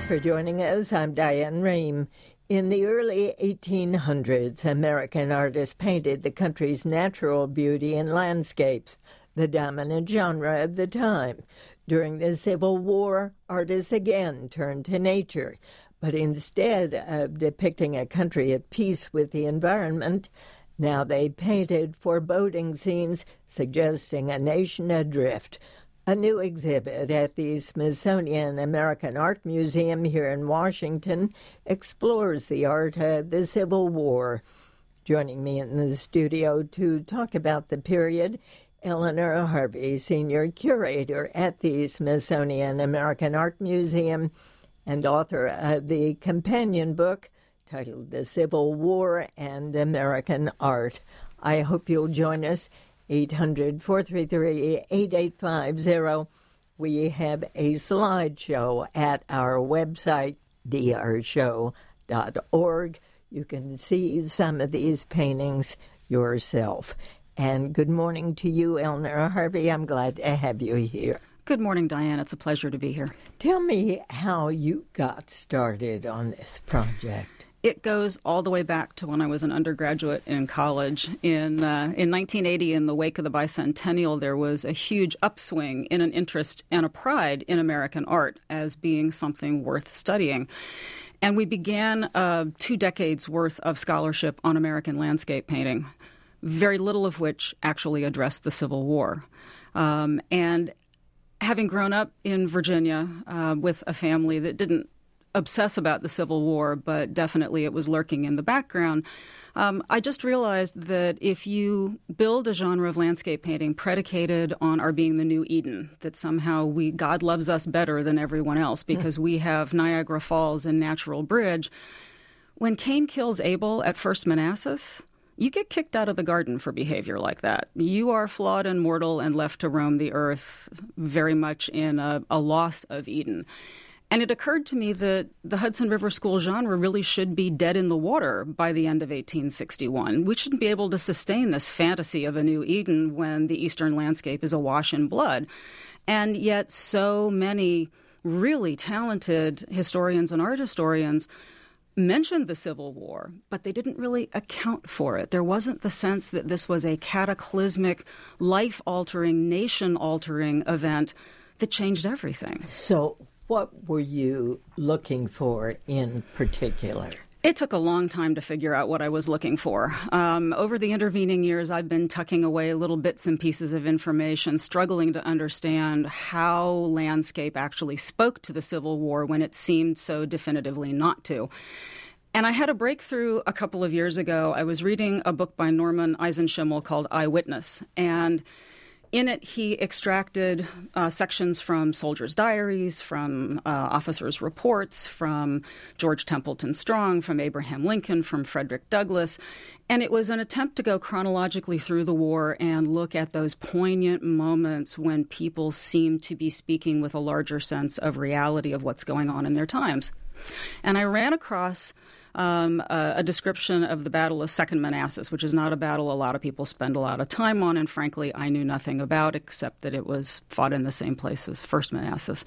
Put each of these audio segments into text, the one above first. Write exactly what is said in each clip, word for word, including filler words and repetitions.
Thanks for joining us. I'm Diane Rehm. In the early eighteen hundreds, American artists painted the country's natural beauty in landscapes, the dominant genre of the time. During the Civil War, artists again turned to nature, but instead of depicting a country at peace with the environment, now they painted foreboding scenes suggesting a nation adrift. A new exhibit at the Smithsonian American Art Museum here in Washington explores the art of the Civil War. Joining me in the studio to talk about the period, Eleanor Harvey, Senior Curator at the Smithsonian American Art Museum and author of the companion book titled The Civil War and American Art. I hope you'll join us. eight hundred, four three three, eight eight five zero. We have a slideshow at our website, d r show dot org. You can see some of these paintings yourself. And good morning to you, Eleanor Harvey. I'm glad to have you here. Good morning, Diane. It's a pleasure to be here. Tell me how you got started on this project. It goes all the way back to when I was an undergraduate in college. In uh, in nineteen eighty, in the wake of the bicentennial, there was a huge upswing in an interest and a pride in American art as being something worth studying. And we began uh, two decades' worth of scholarship on American landscape painting, very little of which actually addressed the Civil War. Um, and having grown up in Virginia uh, with a family that didn't obsess about the Civil War, but definitely it was lurking in the background, um, I just realized that if you build a genre of landscape painting predicated on our being the new Eden, that somehow we God loves us better than everyone else because we have Niagara Falls and Natural Bridge, when Cain kills Abel at First Manassas, you get kicked out of the garden for behavior like that. You are flawed and mortal and left to roam the earth very much in a, a loss of Eden. And it occurred to me that the Hudson River School genre really should be dead in the water by the end of eighteen sixty-one. We shouldn't be able to sustain this fantasy of a new Eden when the eastern landscape is awash in blood. And yet so many really talented historians and art historians mentioned the Civil War, but they didn't really account for it. There wasn't the sense that this was a cataclysmic, life-altering, nation-altering event that changed everything. So what were you looking for in particular? It took a long time to figure out what I was looking for. Um, over the intervening years, I've been tucking away little bits and pieces of information, struggling to understand how landscape actually spoke to the Civil War when it seemed so definitively not to. And I had a breakthrough a couple of years ago. I was reading a book by Norman Eisenschimmel called Eyewitness, and in it, he extracted uh, sections from soldiers' diaries, from uh, officers' reports, from George Templeton Strong, from Abraham Lincoln, from Frederick Douglass. And it was an attempt to go chronologically through the war and look at those poignant moments when people seemed to be speaking with a larger sense of reality of what's going on in their times. And I ran across Um, a, a description of the Battle of Second Manassas, which is not a battle a lot of people spend a lot of time on, and frankly, I knew nothing about except that it was fought in the same place as First Manassas.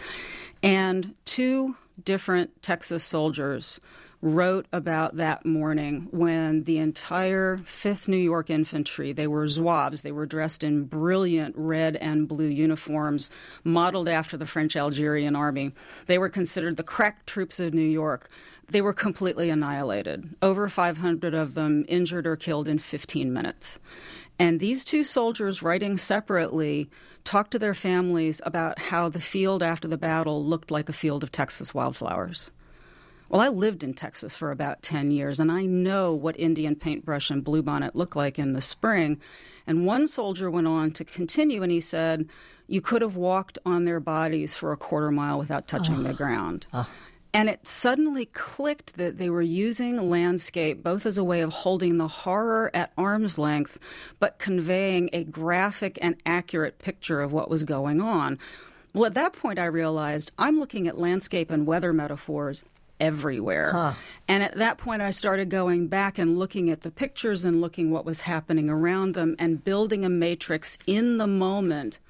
And two different Texas soldiers wrote about that morning when the entire fifth New York Infantry, they were Zouaves, they were dressed in brilliant red and blue uniforms modeled after the French Algerian army. They were considered the crack troops of New York. They were completely annihilated. Over five hundred of them injured or killed in fifteen minutes. And these two soldiers, writing separately, talked to their families about how the field after the battle looked like a field of Texas wildflowers. Well, I lived in Texas for about ten years, and I know what Indian paintbrush and bluebonnet look like in the spring. And one soldier went on to continue, and he said, you could have walked on their bodies for a quarter mile without touching oh. the ground. Oh. And it suddenly clicked that they were using landscape both as a way of holding the horror at arm's length, but conveying a graphic and accurate picture of what was going on. Well, at that point, I realized I'm looking at landscape and weather metaphors everywhere. Huh. And at that point, I started going back and looking at the pictures and looking what was happening around them and building a matrix in the moment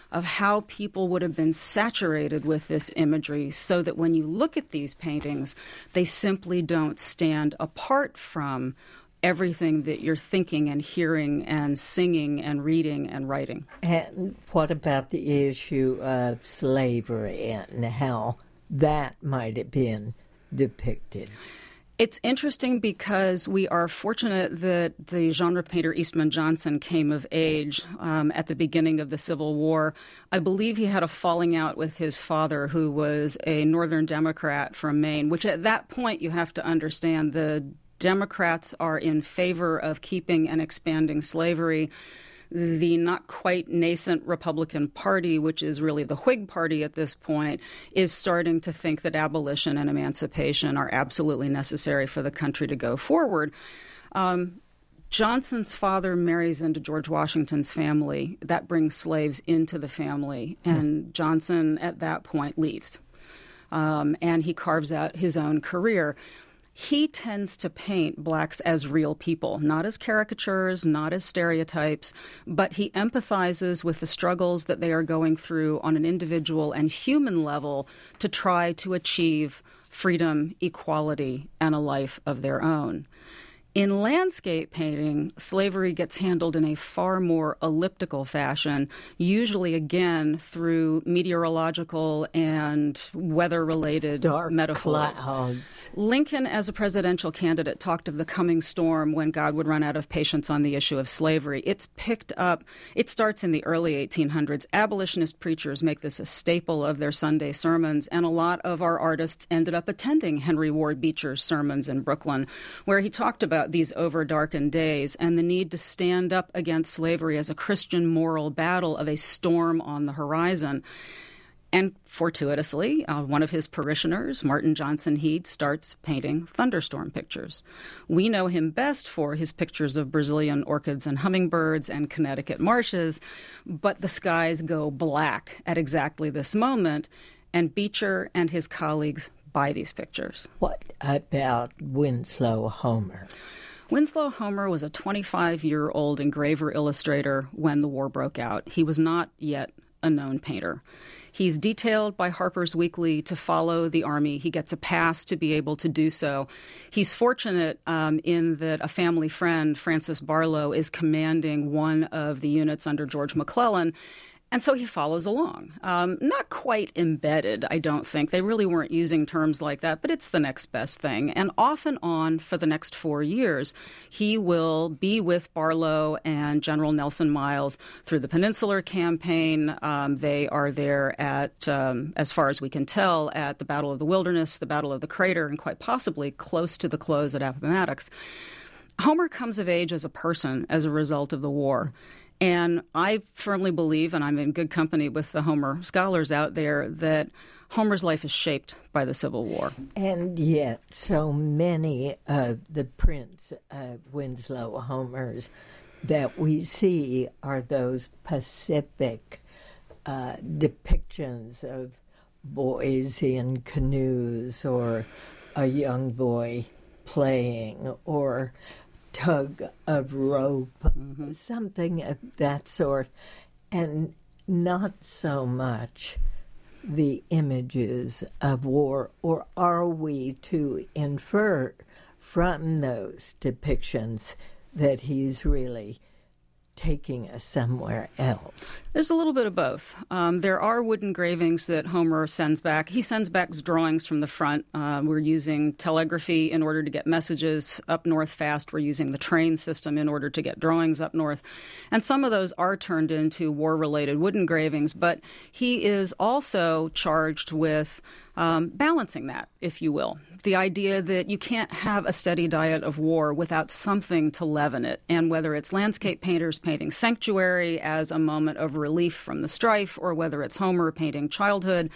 of how people would have been saturated with this imagery so that when you look at these paintings, they simply don't stand apart from everything that you're thinking and hearing and singing and reading and writing. And what about the issue of slavery and how that might have been depicted? It's interesting because we are fortunate that the genre painter Eastman Johnson came of age um, at the beginning of the Civil War. I believe he had a falling out with his father, who was a Northern Democrat from Maine, which at that point you have to understand the Democrats are in favor of keeping and expanding slavery. The not quite nascent Republican Party, which is really the Whig Party at this point, is starting to think that abolition and emancipation are absolutely necessary for the country to go forward. Um, Johnson's father marries into George Washington's family. That brings slaves into the family, and Johnson at that point leaves. Um, and he carves out his own career. He tends to paint blacks as real people, not as caricatures, not as stereotypes, but he empathizes with the struggles that they are going through on an individual and human level to try to achieve freedom, equality, and a life of their own. In landscape painting, slavery gets handled in a far more elliptical fashion, usually, again, through meteorological and weather-related dark metaphors. Clouds. Lincoln, as a presidential candidate, talked of the coming storm when God would run out of patience on the issue of slavery. It's picked up. It starts in the early eighteen hundreds. Abolitionist preachers make this a staple of their Sunday sermons, and a lot of our artists ended up attending Henry Ward Beecher's sermons in Brooklyn, where he talked about these over-darkened days and the need to stand up against slavery as a Christian moral battle of a storm on the horizon. And fortuitously, uh, one of his parishioners, Martin Johnson Head, starts painting thunderstorm pictures. We know him best for his pictures of Brazilian orchids and hummingbirds and Connecticut marshes, but the skies go black at exactly this moment, and Beecher and his colleagues buy these pictures. What about Winslow Homer? Winslow Homer was a twenty-five-year-old engraver illustrator when the war broke out. He was not yet a known painter. He's detailed by Harper's Weekly to follow the Army. He gets a pass to be able to do so. He's fortunate um, in that a family friend, Francis Barlow, is commanding one of the units under George McClellan. And so he follows along. Um, not quite embedded, I don't think. They really weren't using terms like that, but it's the next best thing. And off and on for the next four years, he will be with Barlow and General Nelson Miles through the Peninsular Campaign. Um, they are there at, um, as far as we can tell, at the Battle of the Wilderness, the Battle of the Crater, and quite possibly close to the close at Appomattox. Homer comes of age as a person as a result of the war. And I firmly believe, and I'm in good company with the Homer scholars out there, that Homer's life is shaped by the Civil War. And yet so many of the prints of Winslow Homers that we see are those Pacific uh, depictions of boys in canoes or a young boy playing or tug of rope, mm-hmm. something of that sort, and not so much the images of war. Or are we to infer from those depictions that he's really taking us somewhere else? There's a little bit of both. Um, there are wood engravings that Homer sends back. He sends back drawings from the front. Uh, we're using telegraphy in order to get messages up north fast. We're using the train system in order to get drawings up north. And some of those are turned into war-related wood engravings, but he is also charged with um, balancing that, if you will. The idea that you can't have a steady diet of war without something to leaven it. And whether it's landscape painters painting sanctuary as a moment of relief from the strife, or whether it's Homer painting childhood,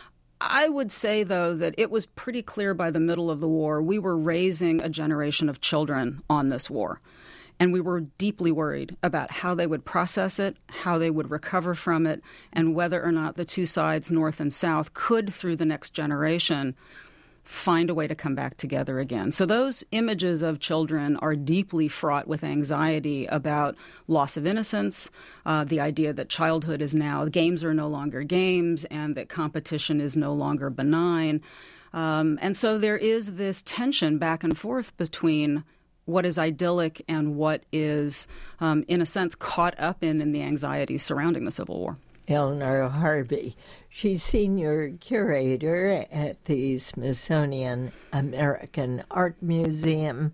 I would say, though, that it was pretty clear by the middle of the war we were raising a generation of children on this war. And we were deeply worried about how they would process it, how they would recover from it, and whether or not the two sides, North and South, could, through the next generation, find a way to come back together again. So those images of children are deeply fraught with anxiety about loss of innocence, uh, the idea that childhood is now, games are no longer games, and that competition is no longer benign. Um, and so there is this tension back and forth between what is idyllic and what is, um, in a sense, caught up in, in the anxiety surrounding the Civil War. Eleanor Harvey. She's senior curator at the Smithsonian American Art Museum.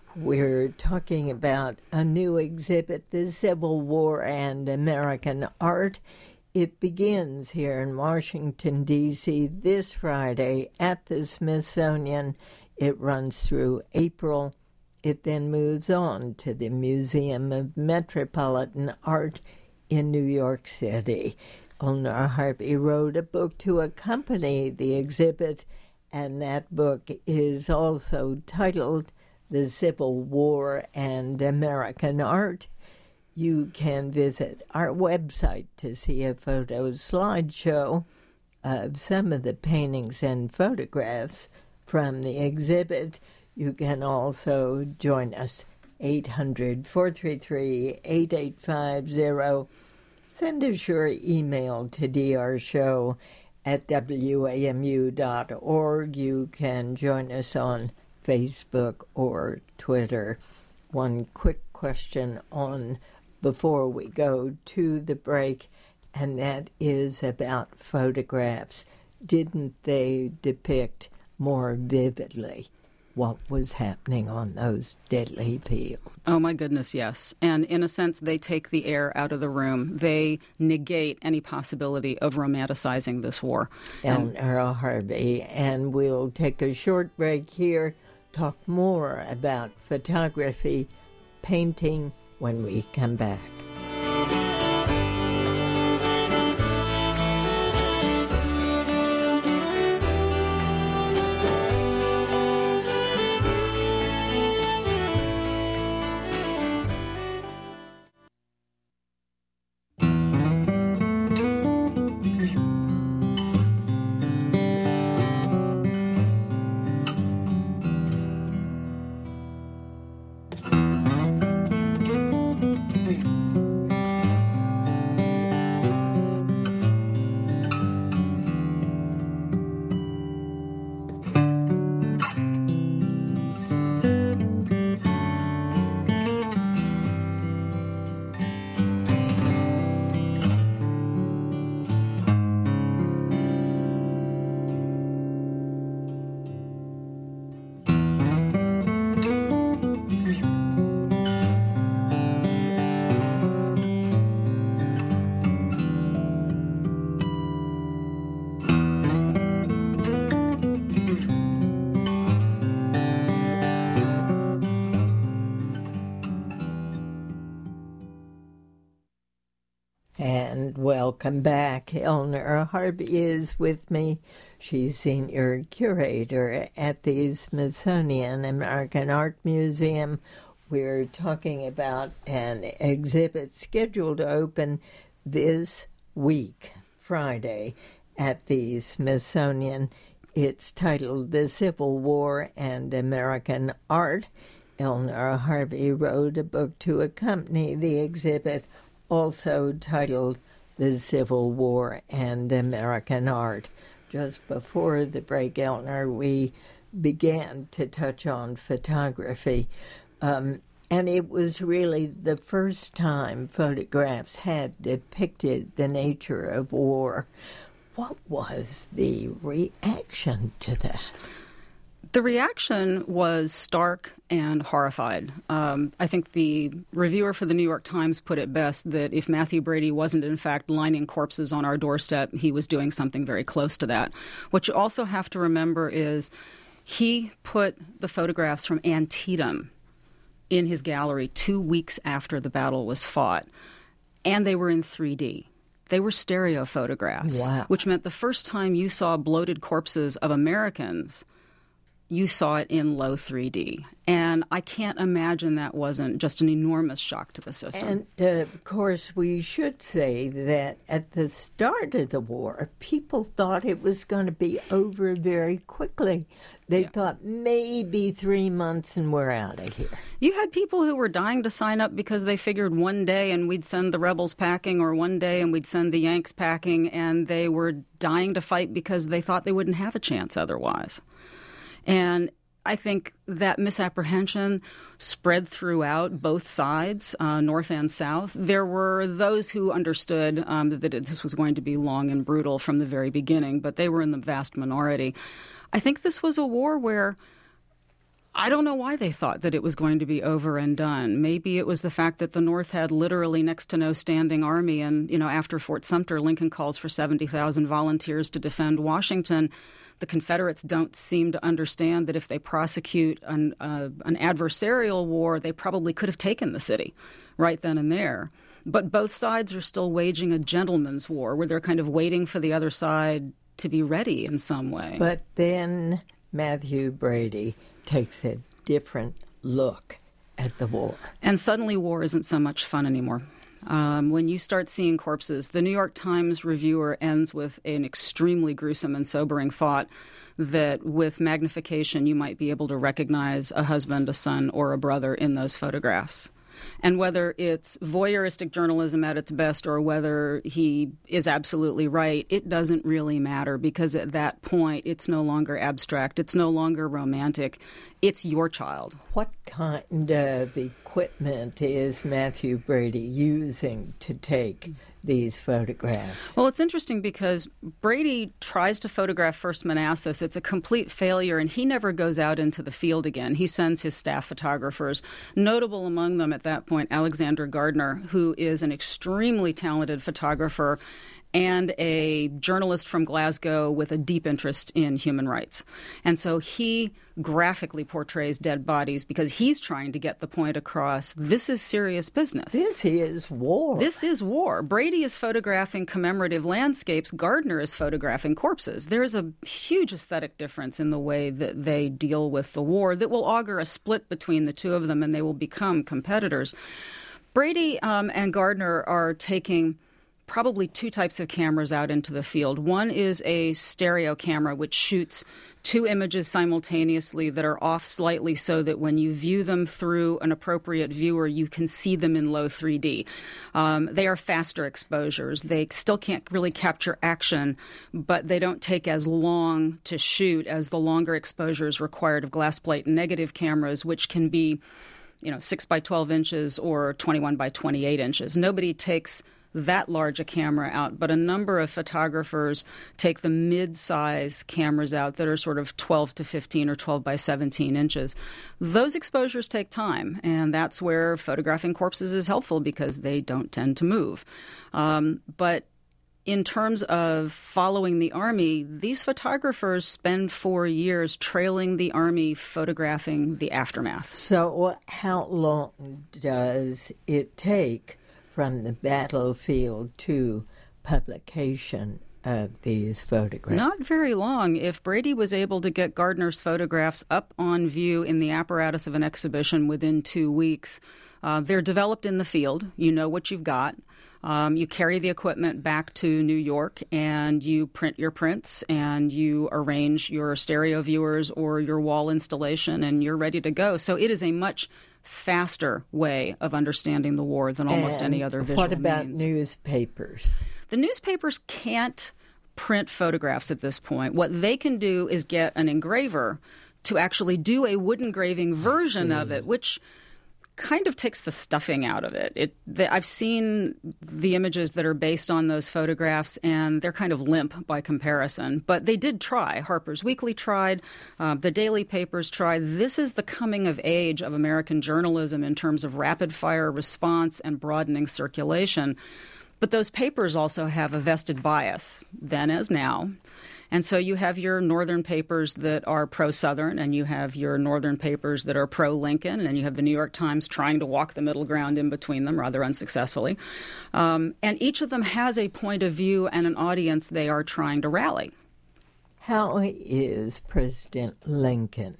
We're talking about a new exhibit, The Civil War and American Art. It begins here in Washington, D C this Friday at the Smithsonian. It runs through April. It then moves on to the Museum of Metropolitan Art in New York City. Eleanor Harvey wrote a book to accompany the exhibit, and that book is also titled The Civil War and American Art. You can visit our website to see a photo slideshow of some of the paintings and photographs from the exhibit. You can also join us, eight hundred, four three three, eight eight five zero. Send us your email to drshow at w a m u dot org. You can join us on Facebook or Twitter. One quick question on before we go to the break, and that is about photographs. Didn't they depict more vividly what was happening on those deadly fields? Oh, my goodness, yes. And in a sense, they take the air out of the room. They negate any possibility of romanticizing this war. Eleanor Harvey, and we'll take a short break here, talk more about photography, painting when we come back. And welcome back. Eleanor Harvey is with me. She's senior curator at the Smithsonian American Art Museum. We're talking about an exhibit scheduled to open this week, Friday, at the Smithsonian. It's titled The Civil War and American Art. Eleanor Harvey wrote a book to accompany the exhibit, also titled The Civil War and American Art. Just before the break, Eleanor, we began to touch on photography. Um, and it was really the first time photographs had depicted the nature of war. What was the reaction to that? The reaction was stark and horrified. Um, I think the reviewer for the New York Times put it best that if Matthew Brady wasn't in fact lining corpses on our doorstep, he was doing something very close to that. What you also have to remember is he put the photographs from Antietam in his gallery two weeks after the battle was fought, and they were in three D. They were stereo photographs, wow. which meant the first time you saw bloated corpses of Americans you saw it in low three D. And I can't imagine that wasn't just an enormous shock to the system. And, uh, of course, we should say that at the start of the war, people thought it was going to be over very quickly. They yeah. thought maybe three months and we're out of here. You had people who were dying to sign up because they figured one day and we'd send the rebels packing, or one day and we'd send the Yanks packing, and they were dying to fight because they thought they wouldn't have a chance otherwise. And I think that misapprehension spread throughout both sides, uh, North and South. There were those who understood um, that this was going to be long and brutal from the very beginning, but they were in the vast minority. I think this was a war where I don't know why they thought that it was going to be over and done. Maybe it was the fact that the North had literally next to no standing army. And, you know, after Fort Sumter, Lincoln calls for seventy thousand volunteers to defend Washington. The Confederates don't seem to understand that if they prosecute an, uh, an adversarial war, they probably could have taken the city right then and there. But both sides are still waging a gentleman's war where they're kind of waiting for the other side to be ready in some way. But then Mathew Brady takes a different look at the war. And suddenly war isn't so much fun anymore. Um, when you start seeing corpses, the New York Times reviewer ends with an extremely gruesome and sobering thought that with magnification you might be able to recognize a husband, a son, or a brother in those photographs. And whether it's voyeuristic journalism at its best or whether he is absolutely right, it doesn't really matter, because at that point it's no longer abstract, it's no longer romantic, it's your child. What kind of equipment is Mathew Brady using to take these photographs? Well, it's interesting because Brady tries to photograph First Manassas. It's a complete failure, and he never goes out into the field again. He sends his staff photographers, notable among them at that point, Alexander Gardner, who is an extremely talented photographer and a journalist from Glasgow with a deep interest in human rights. And so he graphically portrays dead bodies because he's trying to get the point across, this is serious business. This is war. This is war. Brady is photographing commemorative landscapes. Gardner is photographing corpses. There is a huge aesthetic difference in the way that they deal with the war that will augur a split between the two of them, and they will become competitors. Brady um, and Gardner are taking probably two types of cameras out into the field. One is a stereo camera, which shoots two images simultaneously that are off slightly so that when you view them through an appropriate viewer, you can see them in low three D. Um, they are faster exposures. They still can't really capture action, but they don't take as long to shoot as the longer exposures required of glass plate negative cameras, which can be, you know, six by twelve inches or twenty-one by twenty-eight inches. Nobody takes that large a camera out, but a number of photographers take the mid-size cameras out that are sort of twelve to fifteen or twelve by seventeen inches. Those exposures take time, and that's where photographing corpses is helpful because they don't tend to move. Um, but in terms of following the Army, these photographers spend four years trailing the Army, photographing the aftermath. So how long does it take from the battlefield to publication of these photographs? Not very long. If Brady was able to get Gardner's photographs up on view in the apparatus of an exhibition within two weeks, uh, they're developed in the field. You know what you've got. Um, you carry the equipment back to New York and you print your prints and you arrange your stereo viewers or your wall installation and you're ready to go. So it is a much faster way of understanding the war than almost and any other visual what about means. Newspapers? The newspapers can't print photographs at this point. What they can do is get an engraver to actually do a wood engraving version of it, which kind of takes the stuffing out of it. It the, I've seen the images that are based on those photographs, and they're kind of limp by comparison. But they did try. Harper's Weekly tried. Uh, the daily papers tried. This is the coming of age of American journalism in terms of rapid-fire response and broadening circulation. But those papers also have a vested bias, then as now. And so you have your northern papers that are pro-Southern, and you have your northern papers that are pro-Lincoln, and you have the New York Times trying to walk the middle ground in between them, rather unsuccessfully. Um, and each of them has a point of view and an audience they are trying to rally. How is President Lincoln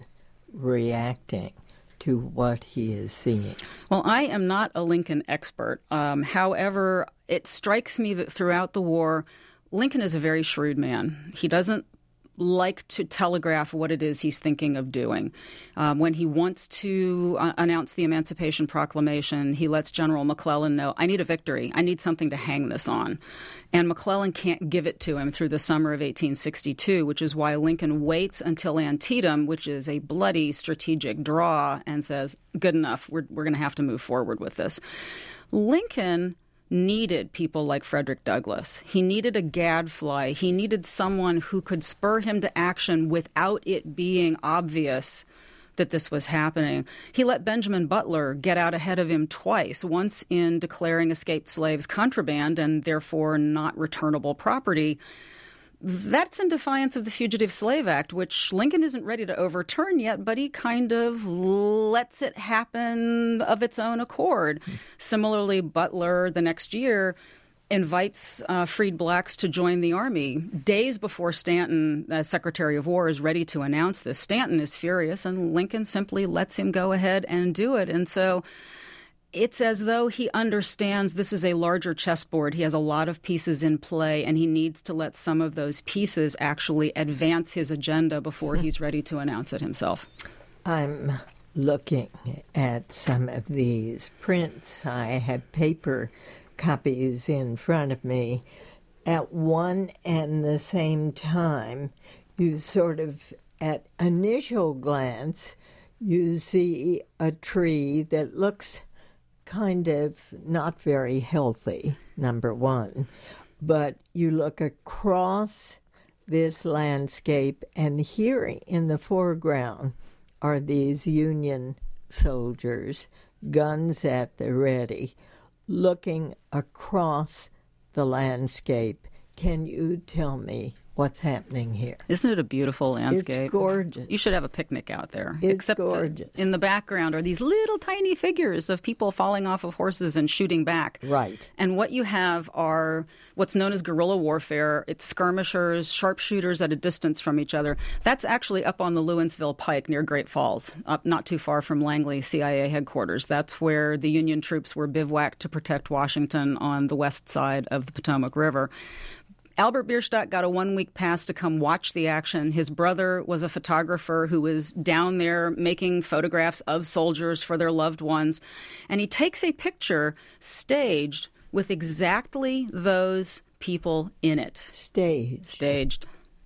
reacting to what he is seeing? Well, I am not a Lincoln expert. Um, however, it strikes me that throughout the war, Lincoln is a very shrewd man. He doesn't like to telegraph what it is he's thinking of doing. Um, when he wants to uh, announce the Emancipation Proclamation, he lets General McClellan know, I need a victory. I need something to hang this on. And McClellan can't give it to him through the summer of eighteen sixty-two, which is why Lincoln waits until Antietam, which is a bloody strategic draw, and says, good enough, we're, we're going to have to move forward with this. Lincoln needed people like Frederick Douglass. He needed a gadfly. He needed someone who could spur him to action without it being obvious that this was happening. He let Benjamin Butler get out ahead of him twice, once in declaring escaped slaves contraband and therefore not returnable property. That's in defiance of the Fugitive Slave Act, which Lincoln isn't ready to overturn yet, but he kind of lets it happen of its own accord. Mm. Similarly, Butler, the next year, invites uh, freed blacks to join the Army. Days before Stanton, as Secretary of War, is ready to announce this, Stanton is furious, and Lincoln simply lets him go ahead and do it. And so it's as though he understands this is a larger chessboard. He has a lot of pieces in play, and he needs to let some of those pieces actually advance his agenda before he's ready to announce it himself. I'm looking at some of these prints. I have paper copies in front of me. At one and the same time, you sort of, at initial glance, you see a tree that looks kind of not very healthy, number one. But you look across this landscape, and here in the foreground are these Union soldiers, guns at the ready, looking across the landscape. Can you tell me what's happening here? Isn't it a beautiful landscape? It's gorgeous. You should have a picnic out there. It's Except gorgeous. In the background are these little tiny figures of people falling off of horses and shooting back. Right. And what you have are what's known as guerrilla warfare. It's skirmishers, sharpshooters at a distance from each other. That's actually up on the Lewinsville Pike near Great Falls, up not too far from Langley C I A headquarters. That's where the Union troops were bivouacked to protect Washington on the west side of the Potomac River. Albert Bierstadt got a one-week pass to come watch the action. His brother was a photographer who was down there making photographs of soldiers for their loved ones. And he takes a picture staged with exactly those people in it. Staged. Staged.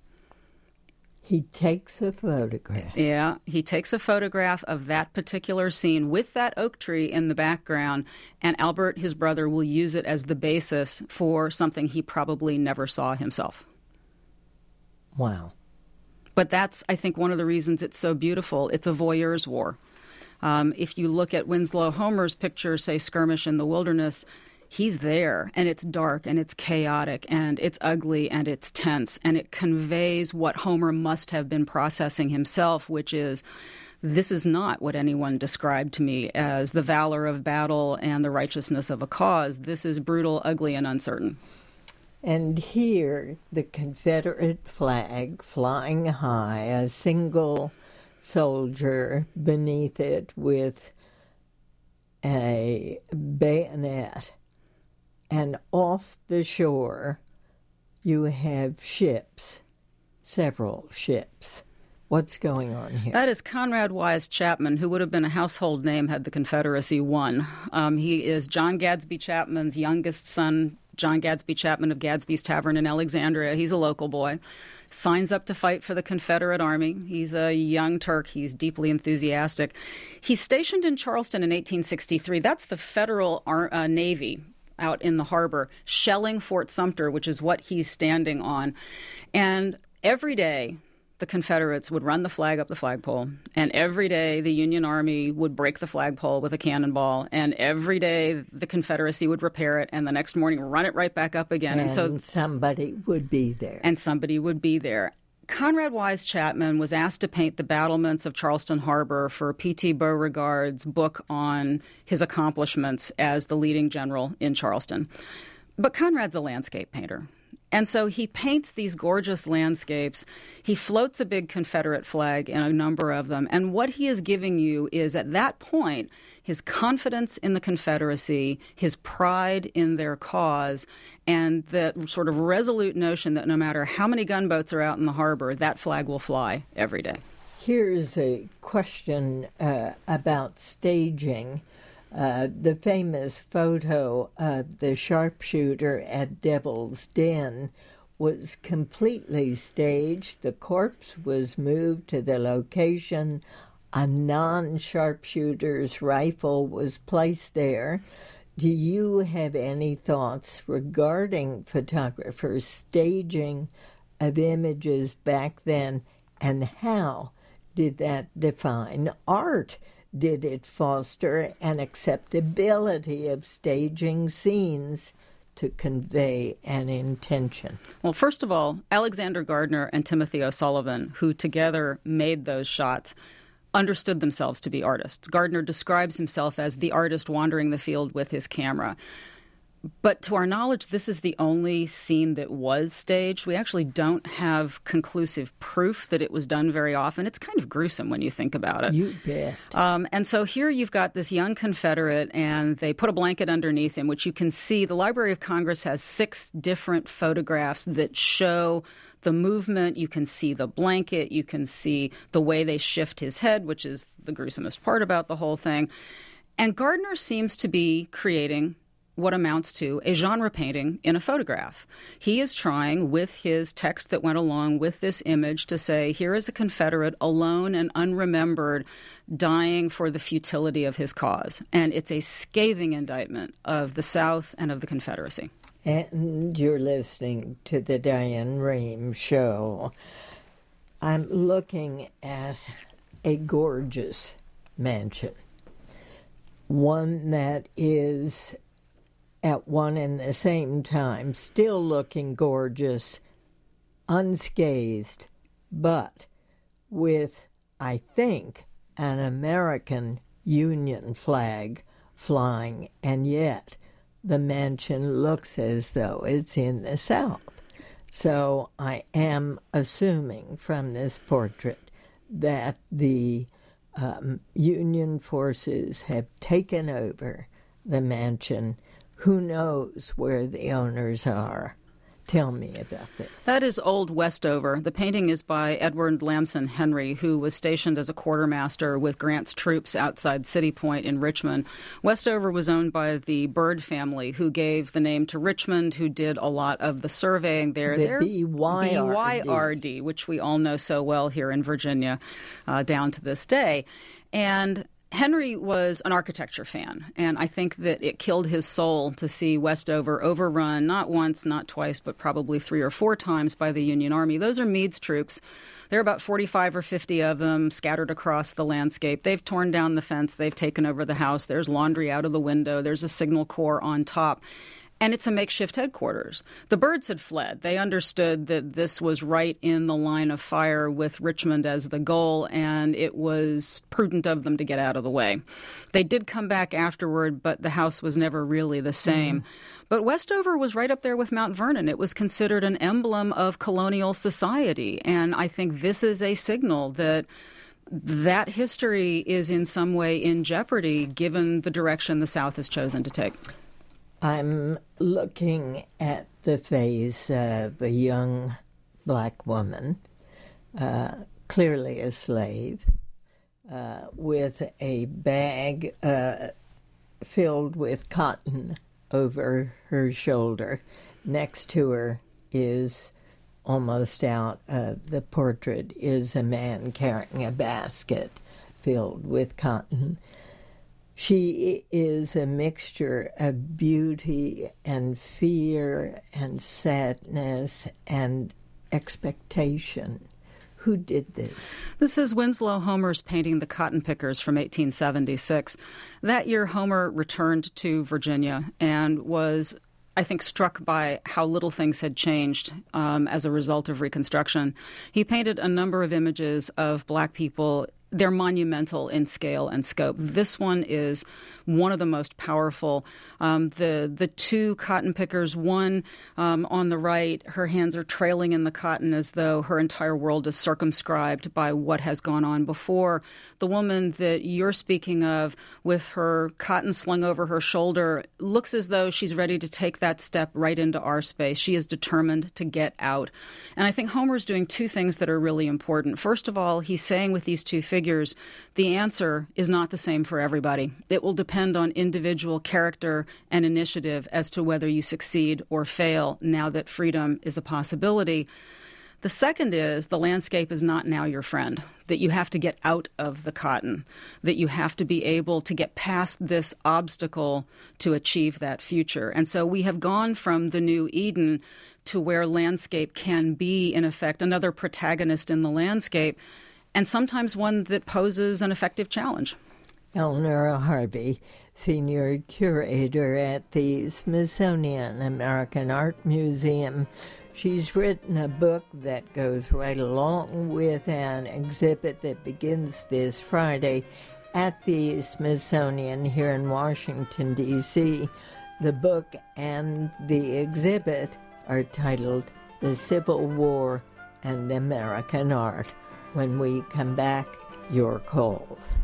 He takes a photograph. Yeah, he takes a photograph of that particular scene with that oak tree in the background, and Albert, his brother, will use it as the basis for something he probably never saw himself. Wow. But that's, I think, one of the reasons it's so beautiful. It's a voyeur's war. Um, if you look at Winslow Homer's picture, say, Skirmish in the Wilderness, he's there, and it's dark, and it's chaotic, and it's ugly, and it's tense, and it conveys what Homer must have been processing himself, which is, this is not what anyone described to me as the valor of battle and the righteousness of a cause. This is brutal, ugly, and uncertain. And here, the Confederate flag flying high, a single soldier beneath it with a bayonet. And off the shore, you have ships, several ships. What's going on here? That is Conrad Wise Chapman, who would have been a household name had the Confederacy won. Um, he is John Gadsby Chapman's youngest son, John Gadsby Chapman of Gadsby's Tavern in Alexandria. He's a local boy. Signs up to fight for the Confederate Army. He's a young Turk. He's deeply enthusiastic. He's stationed in Charleston in eighteen sixty-three. That's the Federal Ar- uh, Navy out in the harbor, shelling Fort Sumter, which is what he's standing on. And every day, the Confederates would run the flag up the flagpole, and every day the Union Army would break the flagpole with a cannonball, and every day the Confederacy would repair it, and the next morning run it right back up again. And, and so somebody would be there. And somebody would be there. Conrad Wise Chapman was asked to paint the battlements of Charleston Harbor for P T Beauregard's book on his accomplishments as the leading general in Charleston. But Conrad's a landscape painter. And so he paints these gorgeous landscapes. He floats a big Confederate flag in a number of them. And what he is giving you is, at that point, his confidence in the Confederacy, his pride in their cause, and the sort of resolute notion that no matter how many gunboats are out in the harbor, that flag will fly every day. Here's a question uh, about staging. Uh, the famous photo of the sharpshooter at Devil's Den was completely staged. The corpse was moved to the location. A non-sharpshooter's rifle was placed there. Do you have any thoughts regarding photographers' staging of images back then, and how did that define art? Did it foster an acceptability of staging scenes to convey an intention? Well, first of all, Alexander Gardner and Timothy O'Sullivan, who together made those shots, understood themselves to be artists. Gardner describes himself as the artist wandering the field with his camera. But to our knowledge, this is the only scene that was staged. We actually don't have conclusive proof that it was done very often. It's kind of gruesome when you think about it. You bet. Um, and so here you've got this young Confederate, and they put a blanket underneath him, which you can see. The Library of Congress has six different photographs that show the movement. You can see the blanket. You can see the way they shift his head, which is the gruesomest part about the whole thing. And Gardner seems to be creating what amounts to a genre painting in a photograph. He is trying, with his text that went along with this image, to say, here is a Confederate alone and unremembered, dying for the futility of his cause. And it's a scathing indictment of the South and of the Confederacy. And you're listening to the Diane Rehm Show. I'm looking at a gorgeous mansion, one that is at one and the same time still looking gorgeous, unscathed, but with, I think, an American Union flag flying, and yet the mansion looks as though it's in the South. So I am assuming from this portrait that the um, Union forces have taken over the mansion. Who knows where the owners are? Tell me about this. That is Old Westover. The painting is by Edward Lamson Henry, who was stationed as a quartermaster with Grant's troops outside City Point in Richmond. Westover was owned by the Byrd family, who gave the name to Richmond, who did a lot of the surveying there. The B Y R D. B Y R D, which we all know so well here in Virginia, uh, down to this day. And Henry was an architecture fan, and I think that it killed his soul to see Westover overrun not once, not twice, but probably three or four times by the Union Army. Those are Meade's troops. There are about forty-five or fifty of them scattered across the landscape. They've torn down the fence. They've taken over the house. There's laundry out of the window. There's a signal corps on top. And it's a makeshift headquarters. The Byrds had fled. They understood that this was right in the line of fire with Richmond as the goal, and it was prudent of them to get out of the way. They did come back afterward, but the house was never really the same. Mm. But Westover was right up there with Mount Vernon. It was considered an emblem of colonial society, and I think this is a signal that that history is in some way in jeopardy given the direction the South has chosen to take. I'm looking at the face of a young black woman, uh, clearly a slave, uh, with a bag uh, filled with cotton over her shoulder. Next to her is, almost out of the portrait, is a man carrying a basket filled with cotton. She is a mixture of beauty and fear and sadness and expectation. Who did this? This is Winslow Homer's painting The Cotton Pickers from eighteen seventy-six. That year, Homer returned to Virginia and was, I think, struck by how little things had changed um, as a result of Reconstruction. He painted a number of images of black people they're monumental in scale and scope. This one is one of the most powerful. Um, the the two cotton pickers, one um, on the right, her hands are trailing in the cotton as though her entire world is circumscribed by what has gone on before. The woman that you're speaking of, with her cotton slung over her shoulder, looks as though she's ready to take that step right into our space. She is determined to get out. And I think Homer's doing two things that are really important. First of all, he's saying with these two figures, the answer is not the same for everybody. It will depend on individual character and initiative as to whether you succeed or fail now that freedom is a possibility. The second is the landscape is not now your friend, that you have to get out of the cotton, that you have to be able to get past this obstacle to achieve that future. And so we have gone from the new Eden to where landscape can be, in effect, another protagonist in the landscape, and sometimes one that poses an effective challenge. Eleanor Harvey, Senior Curator at the Smithsonian American Art Museum. She's written a book that goes right along with an exhibit that begins this Friday at the Smithsonian here in Washington, D C The book and the exhibit are titled The Civil War and American Art. When we come back, your calls.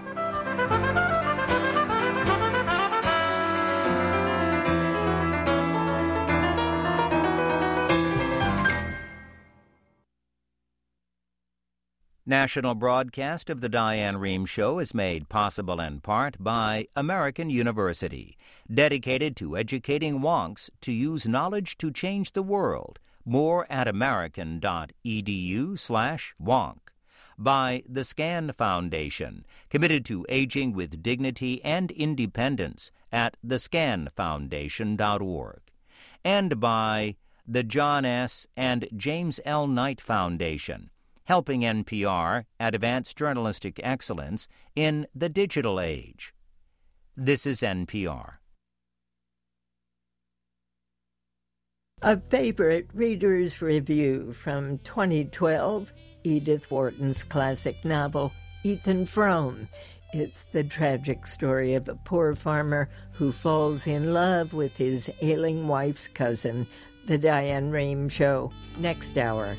National broadcast of the Diane Rehm Show is made possible in part by American University, dedicated to educating wonks to use knowledge to change the world. More at american.edu slash wonk. By the SCAN Foundation, committed to aging with dignity and independence at the scan foundation dot org. And by the John S. and James L. Knight Foundation, helping N P R advance journalistic excellence in the digital age. This is N P R. A favorite reader's review from twenty twelve, Edith Wharton's classic novel, Ethan Frome. It's the tragic story of a poor farmer who falls in love with his ailing wife's cousin. The Diane Rehm Show, next hour.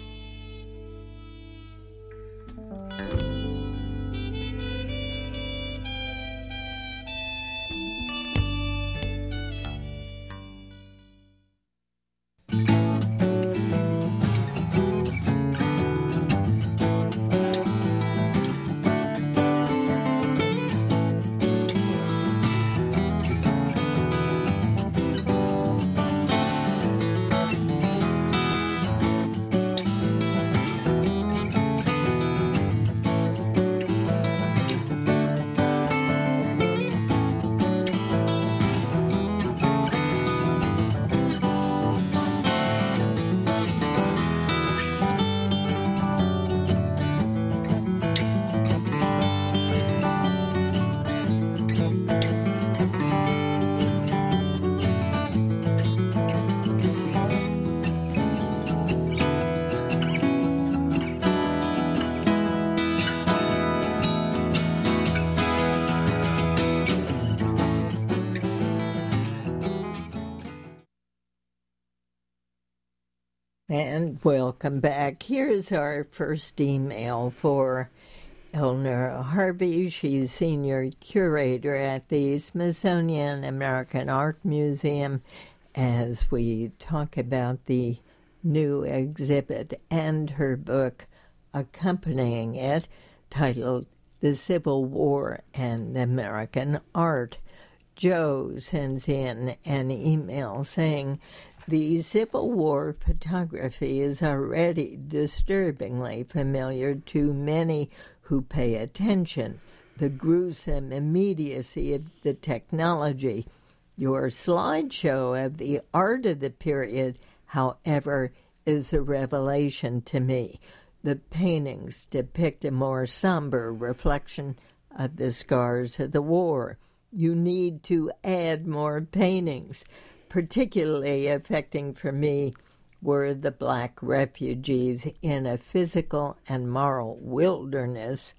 And welcome back. Here's our first email for Eleanor Harvey. She's Senior Curator at the Smithsonian American Art Museum as we talk about the new exhibit and her book accompanying it, titled The Civil War and American Art. Joe sends in an email saying, the Civil War photography is already disturbingly familiar to many who pay attention. The gruesome immediacy of the technology. Your slideshow of the art of the period, however, is a revelation to me. The paintings depict a more somber reflection of the scars of the war. You need to add more paintings. Particularly affecting for me were the black refugees in a physical and moral wilderness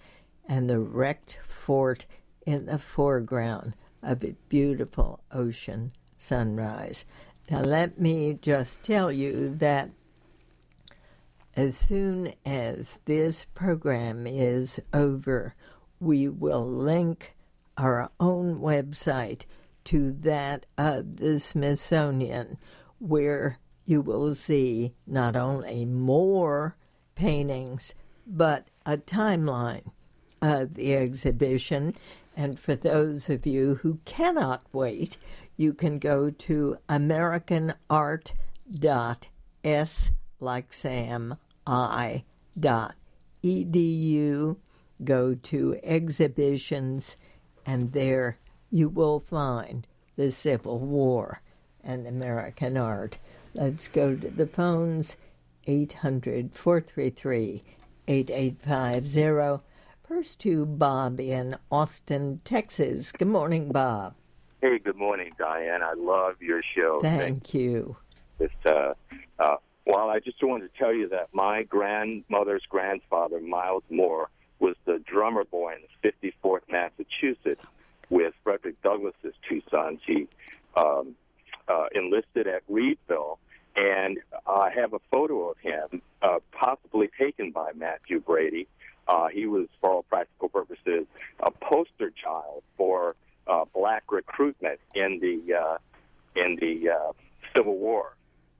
and the wrecked fort in the foreground of a beautiful ocean sunrise. Now, let me just tell you that as soon as this program is over, we will link our own website to that of the Smithsonian, where you will see not only more paintings, but a timeline of the exhibition. And for those of you who cannot wait, you can go to American Art dot S like Sam I dot E D U, go to exhibitions, and there you will find the Civil War and American art. Let's go to the phones, eight hundred, four three three, eight eight five zero. First to Bob in Austin, Texas. Good morning, Bob. Hey, good morning, Diane. I love your show. Thank, Thank you. It's, uh, uh, well, I just wanted to tell you that my grandmother's grandfather, Miles Moore, was the drummer boy in the fifty-fourth Massachusetts with Frederick Douglass's two sons. He um, uh, enlisted at Reedville, and I have a photo of him, uh, possibly taken by Matthew Brady. Uh, he was, for all practical purposes, a poster child for uh, black recruitment in the uh, in the uh, Civil War.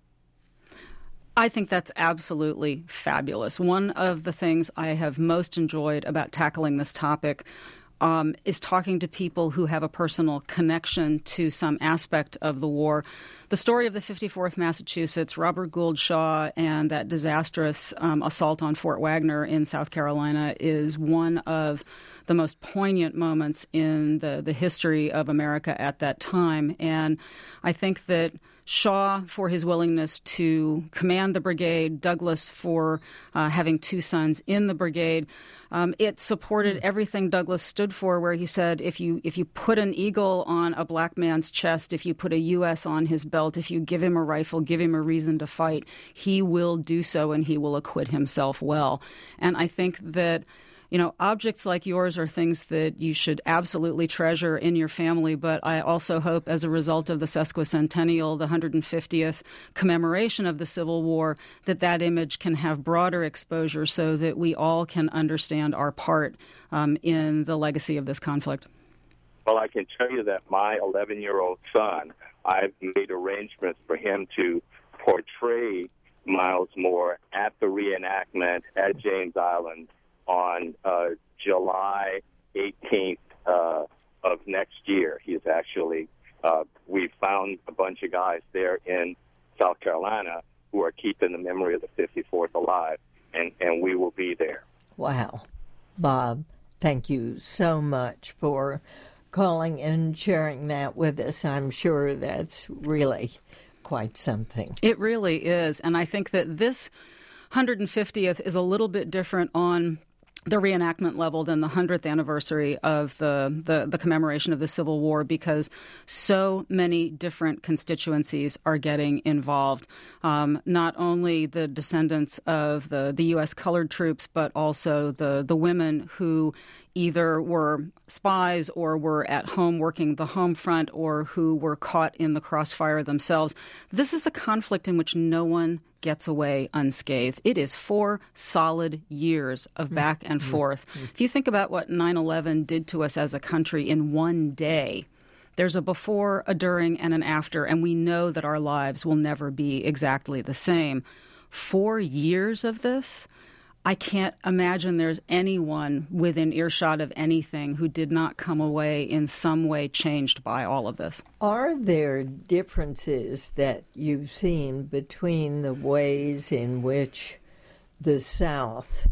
I think that's absolutely fabulous. One of the things I have most enjoyed about tackling this topic um, is talking to people who have a personal connection to some aspect of the war. The story of the fifty-fourth Massachusetts, Robert Gould Shaw, and that disastrous um, assault on Fort Wagner in South Carolina is one of the most poignant moments in the, the history of America at that time. And I think that Shaw for his willingness to command the brigade, Douglas for uh, having two sons in the brigade. Um, it supported everything Douglas stood for, where he said, if you if you put an eagle on a black man's chest, if you put a U S on his belt, if you give him a rifle, give him a reason to fight, he will do so and he will acquit himself well. And I think that You know, objects like yours are things that you should absolutely treasure in your family, but I also hope as a result of the sesquicentennial, the one hundred fiftieth commemoration of the Civil War, that that image can have broader exposure so that we all can understand our part um, in the legacy of this conflict. Well, I can tell you that my eleven-year-old son, I've made arrangements for him to portray Miles Moore at the reenactment at James Island on uh, July eighteenth uh, of next year. He's actually, uh, we found a bunch of guys there in South Carolina who are keeping the memory of the fifty-fourth alive, and, and we will be there. Wow. Bob, thank you so much for calling and sharing that with us. I'm sure that's really quite something. It really is, and I think that this one hundred fiftieth is a little bit different on the reenactment level than the one hundredth anniversary of the, the, the commemoration of the Civil War, because so many different constituencies are getting involved. Um, not only the descendants of the, the U S colored troops, but also the, the women who either were spies or were at home working the home front or who were caught in the crossfire themselves. This is a conflict in which no one gets away unscathed. It is four solid years of back and forth. Mm-hmm. If you think about what nine eleven did to us as a country in one day, there's a before, a during, and an after, and we know that our lives will never be exactly the same. Four years of this? I can't imagine there's anyone within earshot of anything who did not come away in some way changed by all of this. Are there differences that you've seen between the ways in which the South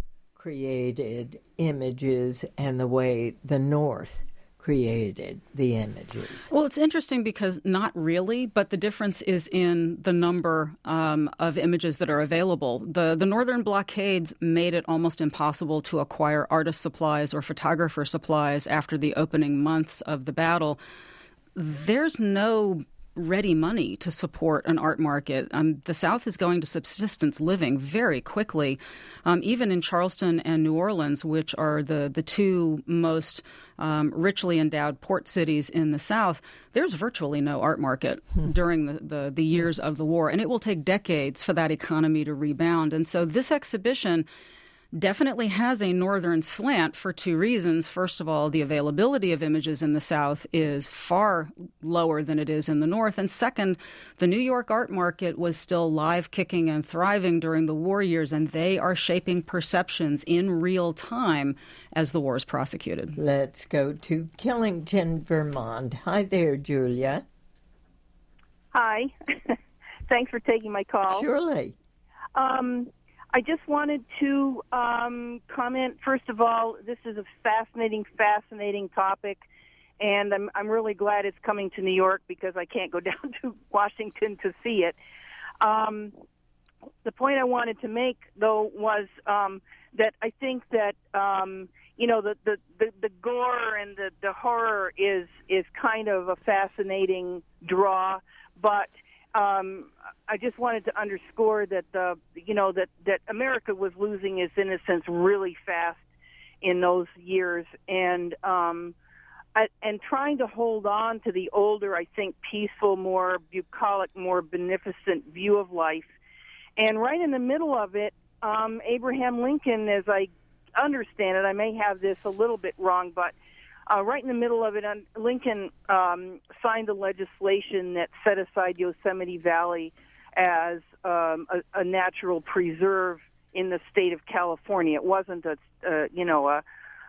created images and the way the North created the images? Well, it's interesting because not really, but the difference is in the number um, of images that are available. The, the northern blockades made it almost impossible to acquire artist supplies or photographer supplies after the opening months of the battle. There's no ready money to support an art market. Um, the South is going to subsistence living very quickly. Um, even in Charleston and New Orleans, which are the, the two most um, richly endowed port cities in the South, there's virtually no art market hmm. during the, the, the years of the war. And it will take decades for that economy to rebound. And so this exhibition definitely has a northern slant for two reasons. First of all, the availability of images in the South is far lower than it is in the North. And second, the New York art market was still live, kicking, and thriving during the war years, and they are shaping perceptions in real time as the war is prosecuted. Let's go to Killington, Vermont. Hi there, Julia. Hi. Thanks for taking my call. Surely. Um, I just wanted to um, comment, first of all, this is a fascinating, fascinating topic, and I'm, I'm really glad it's coming to New York because I can't go down to Washington to see it. Um, the point I wanted to make, though, was um, that I think that, um, you know, the, the, the, the gore and the, the horror is, is kind of a fascinating draw, but Um, I just wanted to underscore that the, you know, that, that America was losing its innocence really fast in those years, and um, I, and trying to hold on to the older, I think, peaceful, more bucolic, more beneficent view of life. And right in the middle of it, um, Abraham Lincoln, as I understand it, I may have this a little bit wrong, but Uh, right in the middle of it, Lincoln um, signed a legislation that set aside Yosemite Valley as um, a, a natural preserve in the state of California. It wasn't a, uh, you know, a,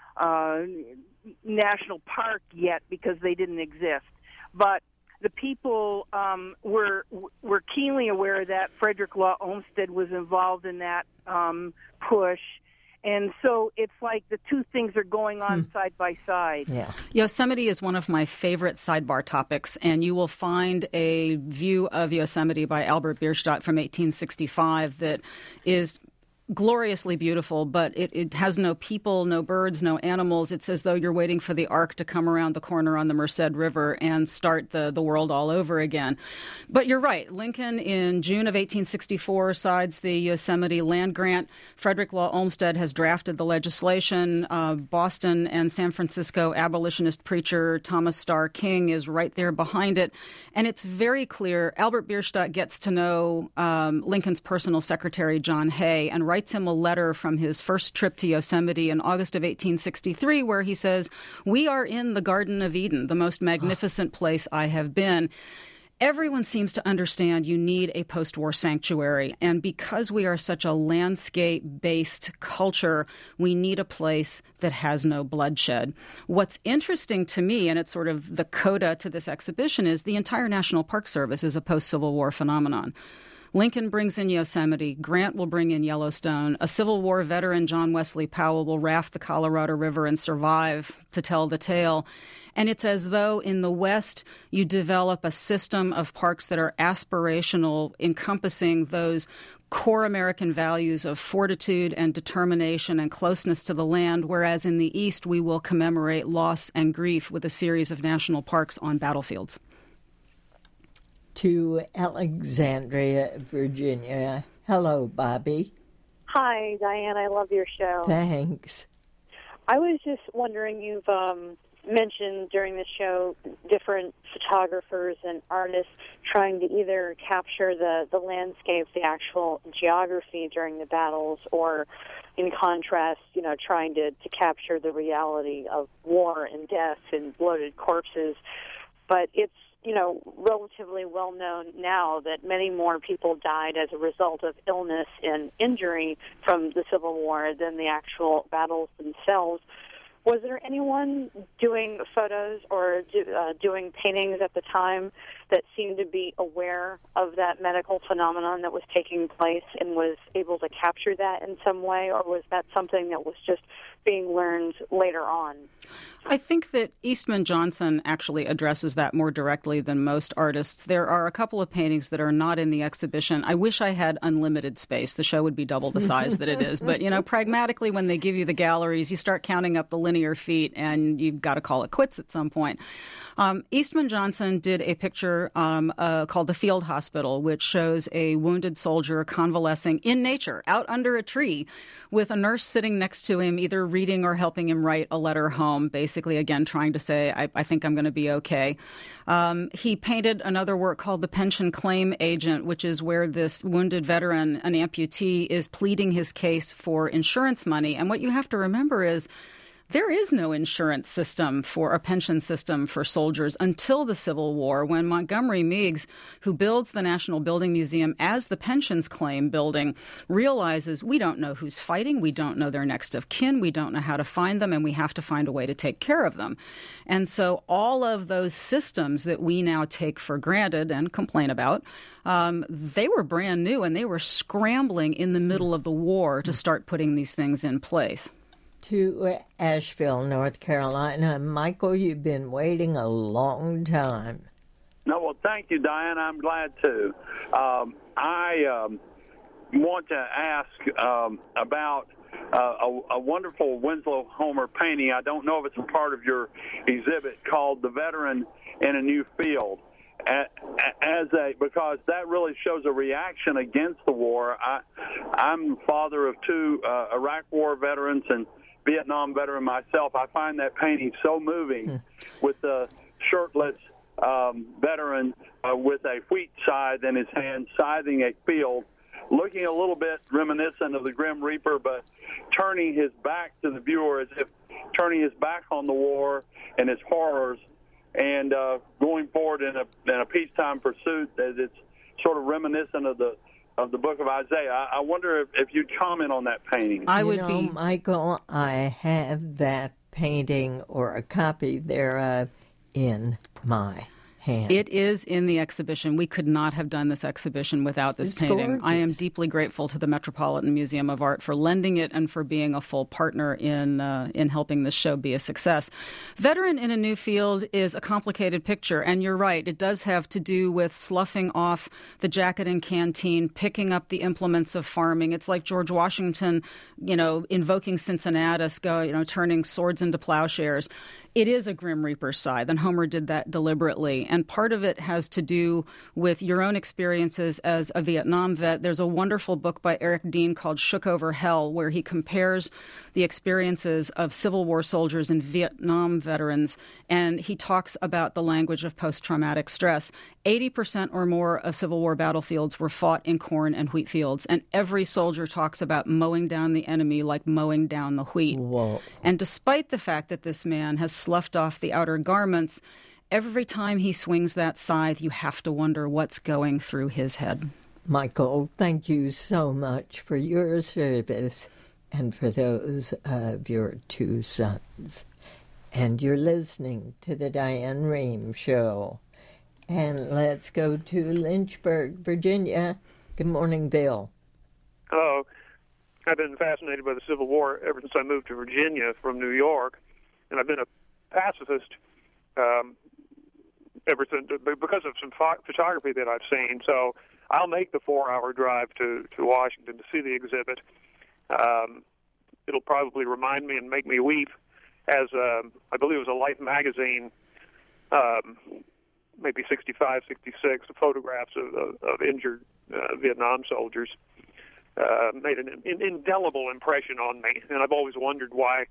a national park yet because they didn't exist. But the people um, were were keenly aware of that. Frederick Law Olmsted was involved in that um, push. And so it's like the two things are going on hmm. side by side. Yeah. Yosemite is one of my favorite sidebar topics, and you will find a view of Yosemite by Albert Bierstadt from eighteen sixty-five that is gloriously beautiful, but it, it has no people, no birds, no animals. It's as though you're waiting for the Ark to come around the corner on the Merced River and start the, the world all over again. But you're right. Lincoln, in June of eighteen sixty-four, signs the Yosemite land grant. Frederick Law Olmsted has drafted the legislation. Uh, Boston and San Francisco abolitionist preacher Thomas Starr King is right there behind it. And it's very clear. Albert Bierstadt gets to know um, Lincoln's personal secretary, John Hay, and writes him a letter from his first trip to Yosemite in August of eighteen sixty-three, where he says, "We are in the Garden of Eden, the most magnificent place I have been." Everyone seems to understand you need a post-war sanctuary, and because we are such a landscape-based culture, we need a place that has no bloodshed. What's interesting to me, and it's sort of the coda to this exhibition, is the entire National Park Service is a post-Civil War phenomenon. Lincoln brings in Yosemite. Grant will bring in Yellowstone. A Civil War veteran, John Wesley Powell, will raft the Colorado River and survive to tell the tale. And it's as though in the West you develop a system of parks that are aspirational, encompassing those core American values of fortitude and determination and closeness to the land, whereas in the East we will commemorate loss and grief with a series of national parks on battlefields. To Alexandria, Virginia. Hello, Bobby. Hi, Diane. I love your show. Thanks. I was just wondering, you've um, mentioned during the show different photographers and artists trying to either capture the, the landscape, the actual geography during the battles, or in contrast, you know, trying to, to capture the reality of war and death and bloated corpses. But it's, you know, relatively well known now that many more people died as a result of illness and injury from the Civil War than the actual battles themselves. Was there anyone doing photos or do, uh, doing paintings at the time that seemed to be aware of that medical phenomenon that was taking place and was able to capture that in some way, or was that something that was just being learned later on? I think that Eastman Johnson actually addresses that more directly than most artists. There are a couple of paintings that are not in the exhibition. I wish I had unlimited space. The show would be double the size that it is. But, you know, pragmatically, when they give you the galleries, you start counting up the linear feet, and you've got to call it quits at some point. Um, Eastman Johnson did a picture picture um, uh, called the Field Hospital, which shows a wounded soldier convalescing in nature, out under a tree, with a nurse sitting next to him, either reading or helping him write a letter home, basically, again, trying to say, I, I think I'm going to be okay. Um, he painted another work called The Pension Claim Agent, which is where this wounded veteran, an amputee, is pleading his case for insurance money. And what you have to remember is there is no insurance system for a pension system for soldiers until the Civil War, when Montgomery Meigs, who builds the National Building Museum as the pensions claim building, realizes we don't know who's fighting, we don't know their next of kin, we don't know how to find them, and we have to find a way to take care of them. And so all of those systems that we now take for granted and complain about, um, they were brand new, and they were scrambling in the middle of the war to start putting these things in place. To Asheville, North Carolina. Michael, you've been waiting a long time. No, well, thank you, Diane. I'm glad to. Um, I um, want to ask um, about uh, a, a wonderful Winslow Homer painting. I don't know if it's a part of your exhibit, called The Veteran in a New Field. As a because that really shows a reaction against the war. I, I'm father of two uh, Iraq War veterans and Vietnam veteran myself. I find that painting so moving, hmm. with the shirtless um, veteran uh, with a wheat scythe in his hand, scything a field, looking a little bit reminiscent of the Grim Reaper, but turning his back to the viewer, as if turning his back on the war and its horrors, and uh, going forward in a, in a peacetime pursuit, as it's sort of reminiscent of the of the book of Isaiah. I, I wonder if, if you'd comment on that painting. I would you know, be. Michael, I have that painting or a copy thereof in my hand. It is in the exhibition. We could not have done this exhibition without this It's painting. gorgeous. I am deeply grateful to the Metropolitan Museum of Art for lending it and for being a full partner in uh, in helping this show be a success. Veteran in a New Field is a complicated picture, and you're right. It does have to do with sloughing off the jacket and canteen, picking up the implements of farming. It's like George Washington, you know, invoking Cincinnatus, go, you know, turning swords into plowshares. It is a Grim Reaper scythe, and Homer did that deliberately. And part of it has to do with your own experiences as a Vietnam vet. There's a wonderful book by Eric Dean called Shook Over Hell, where he compares the experiences of Civil War soldiers and Vietnam veterans, and he talks about the language of post-traumatic stress. eighty percent or more of Civil War battlefields were fought in corn and wheat fields, and every soldier talks about mowing down the enemy like mowing down the wheat. Whoa. And despite the fact that this man has sloughed off the outer garments, every time he swings that scythe, you have to wonder what's going through his head. Michael, thank you so much for your service and for those of your two sons. And you're listening to the Diane Rehm Show. And let's go to Lynchburg, Virginia. Good morning, Bill. Hello. I've been fascinated by the Civil War ever since I moved to Virginia from New York, and I've been a pacifist um, ever since because of some pho- photography that I've seen. So I'll make the four-hour drive to, to Washington to see the exhibit. Um, it'll probably remind me and make me weep, as um, I believe it was a Life magazine, um, maybe sixty-five, sixty-six, photographs of, of, of injured uh, Vietnam soldiers. Uh, made an indelible impression on me, and I've always wondered why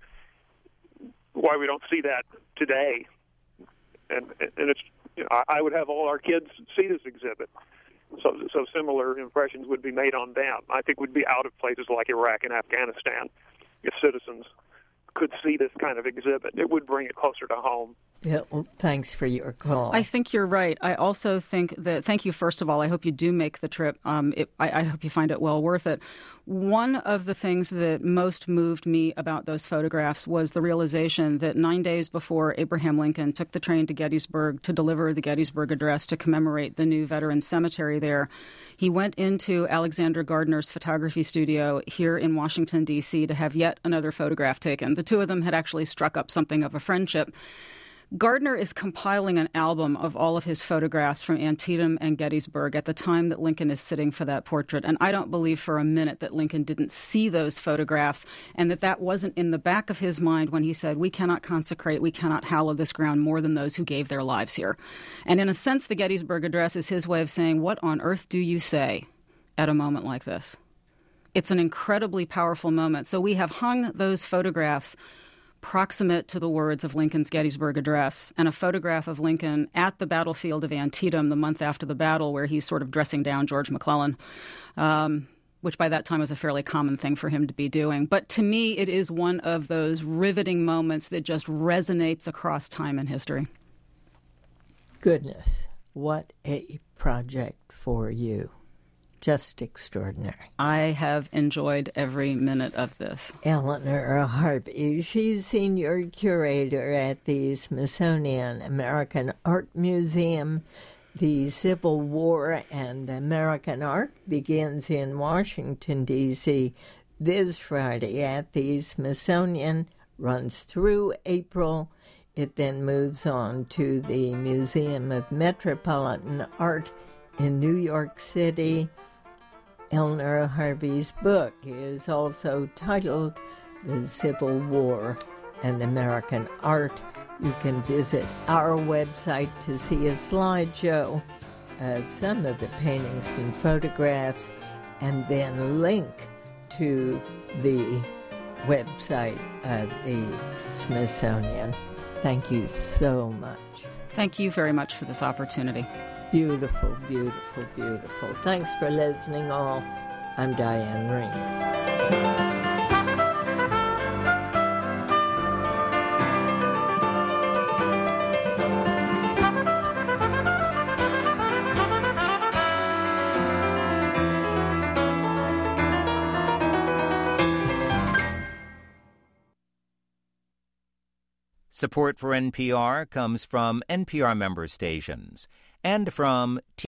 why we don't see that today. And and it's you know, I would have all our kids see this exhibit, so so similar impressions would be made on them. I think we'd be out of places like Iraq and Afghanistan if citizens could see this kind of exhibit. It would bring it closer to home. Yeah, well, thanks for your call. I think you're right. I also think that, thank you, first of all. I hope you do make the trip. Um, it, I, I hope you find it well worth it. One of the things that most moved me about those photographs was the realization that nine days before Abraham Lincoln took the train to Gettysburg to deliver the Gettysburg Address to commemorate the new Veterans Cemetery there, he went into Alexander Gardner's photography studio here in Washington, D C to have yet another photograph taken. The two of them had actually struck up something of a friendship. Gardner is compiling an album of all of his photographs from Antietam and Gettysburg at the time that Lincoln is sitting for that portrait. And I don't believe for a minute that Lincoln didn't see those photographs and that that wasn't in the back of his mind when he said, we cannot consecrate, we cannot hallow this ground more than those who gave their lives here. And in a sense, the Gettysburg Address is his way of saying, what on earth do you say at a moment like this? It's an incredibly powerful moment. So we have hung those photographs proximate to the words of Lincoln's Gettysburg Address, and a photograph of Lincoln at the battlefield of Antietam the month after the battle, where he's sort of dressing down George McClellan, um, which by that time was a fairly common thing for him to be doing. But to me, it is one of those riveting moments that just resonates across time and history. Goodness, what a project for you. Just extraordinary. I have enjoyed every minute of this. Eleanor Harvey, she's senior curator at the Smithsonian American Art Museum. The Civil War and American Art begins in Washington, D C this Friday at the Smithsonian, runs through April. It then moves on to the Museum of Metropolitan Art in New York City. Eleanor Harvey's book is also titled The Civil War and American Art. You can visit our website to see a slideshow of some of the paintings and photographs, and then link to the website of the Smithsonian. Thank you so much. Thank you very much for this opportunity. Beautiful, beautiful, beautiful. Thanks for listening, all. I'm Diane Rehm. Support for N P R comes from N P R member stations and from